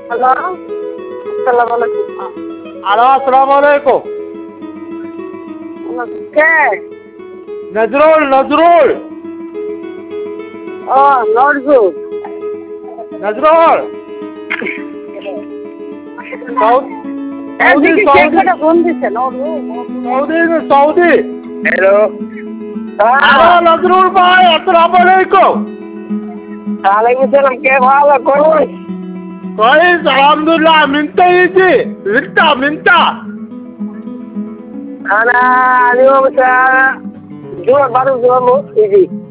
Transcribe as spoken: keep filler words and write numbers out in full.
Hello, আসসালামু আলাইকুম। Hello, আসসালামু আলাইকুম। কে? নজরুল নজরুল ও নজরুল। নজরুল সৌদি সৌদি এদিকে কে সৌদি করে ফোন দিচ্ছে? Nazrul. Saudi Saudi hello hello Nazrul ভাই, আসসালামু আলাইকুম। ওয়ালাইকুম সালাম। কে ভালো করুন? كويس الحمد لله. منت يجي منت منت أنا اليوم الساعة جوا بعد الظهر يجي